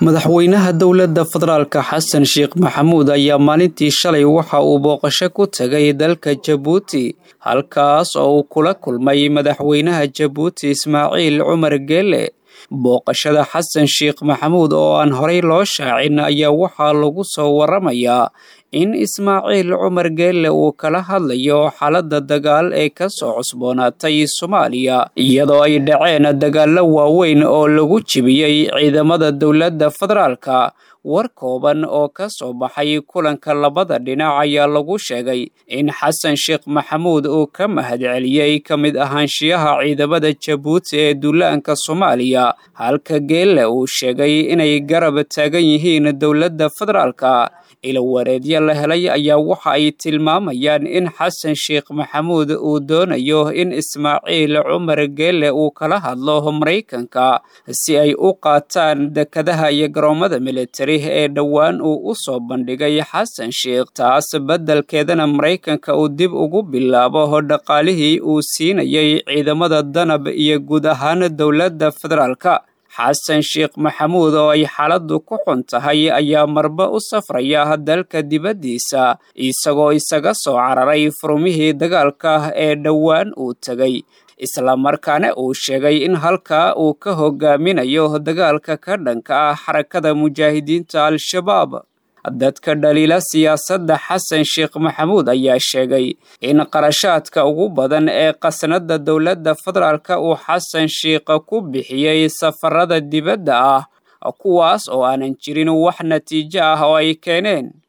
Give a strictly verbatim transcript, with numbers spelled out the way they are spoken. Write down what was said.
madaxweynaha dowladda federaalka Xasan Sheekh Maxamuud ayaa maalintii shalay waxa uu booqasho ku tagay dalka Jabuuti halkaas oo uu kula kulmay madaxweynaha Jabuuti Ismaaciil Cumar Geele. booqashada Xasan Sheekh Maxamuud oo aan horey loo shaacin ayaa waxaa lagu soo waramayaa in Ismaaciil Cumar Geele uu kala hadlayo xaaladda dagaal ee ka soo cusboonaatay Soomaaliya iyadoo ay dhaceen dagaallo waaweyn oo lagu jibiyay ciidamada dowladda federaalka. war kooban oo ka soo baxay kulanka labada dhinac ayaa lagu sheegay in Xasan Sheekh Maxamuud uu ka mahadceliyay ka mid ahaanshiyaha ciidamada Jabuuti ee duulaanka Soomaaliya halka Geele uu sheegay inay garab taagan yihiin dowladda federaalka. ila wareedyo la helay ayaa waxa ay tilmaamayaan in Xasan Sheekh Maxamuud uu doonayo in Ismaaciil Cumar Geele uu kala hadlo Mareykanka si ay u qaataan dekadaha iyo garoomada military ee dhawaan uu u soo bandhigay Xasan Sheekh, taas beddelkeedana Mareykanka uu dib ugu bilaabo dhaqaalihii uu siinayay ciidamada danab iyo guud ahaan dowladda federaalka. Xasan Sheekh Maxamuud oo ay xaaladdu ku xun tahay ayaa marba u safraya dalka dibaddiisa isagoo isaga soo cararay furmihii dagaalka ee dhowaan uu tagay, isla markaana uu sheegay in halkaa uu ka hogaaminayo dagaalka ka dhanka ah xarakada mujaahidiinta Al-Shabaab. dadka dhaliila siyaasadda Xasan Sheekh Maxamuud ayaa sheegay in qarashaadka ugu badan ee qasnada dowladda federaalka uu Xasan Sheekh ku bixiyay safarada dibadda ah kuwaas oo aanan jirin wax natiijo ah oo ay keeneen.